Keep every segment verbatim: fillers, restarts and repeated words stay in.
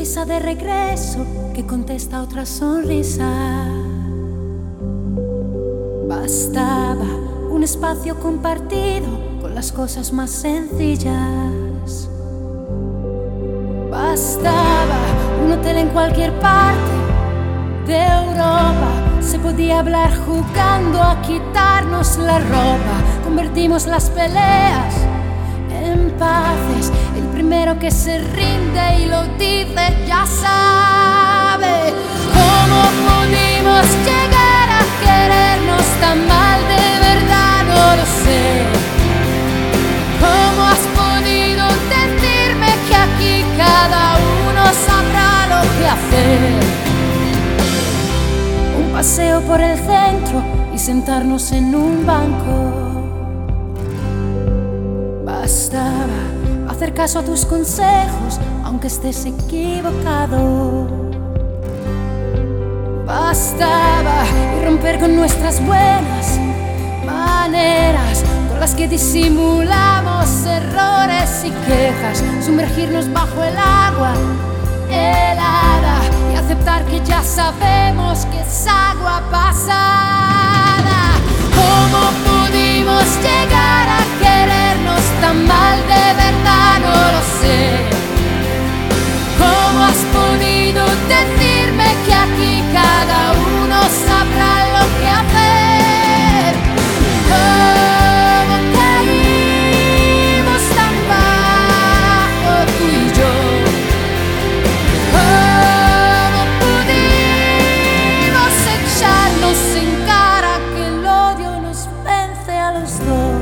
sonrisa de regreso que contesta otra sonrisa. Bastaba un espacio compartido con las cosas más sencillas. Bastaba un hotel en cualquier parte de Europa. Se podía hablar jugando a quitarnos la ropa. Convertimos las peleas en paces. El primero que se rinde y lo dice ya sabe. ¿Cómo pudimos llegar a querernos tan mal? De verdad no lo sé. ¿Cómo has podido decirme que aquí cada uno sabrá lo que hacer? Un paseo por el centro y sentarnos en un banco. Bastaba hacer caso a tus consejos, aunque estés equivocado. Bastaba y romper con nuestras buenas maneras, con las que disimulamos errores y quejas. Sumergirnos bajo el agua helada y aceptar que ya sabemos que es agua pasada. ¿Cómo pudimos llegar a querernos tan mal? De verdad no lo sé. ¿Cómo has podido decirme que aquí cada uno sabrá lo que hacer? ¿Cómo caímos tan bajo tú y yo? ¿Cómo pudimos echarnos en cara que el odio nos vence a los dos?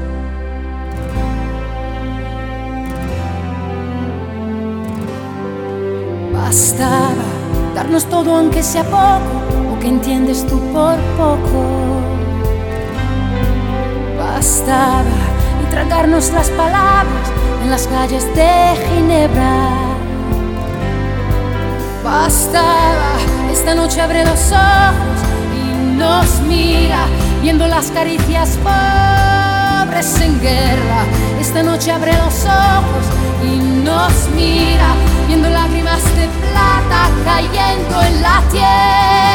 Bastaba darnos todo aunque sea poco, o que entiendes tú por poco. Bastaba y tragarnos las palabras en las calles de Ginebra. Bastaba, esta noche abre los ojos y nos mira, viendo las caricias pobres en guerra. Esta noche abre los ojos y nos mira, viendo lágrimas de plata cayendo en la tierra.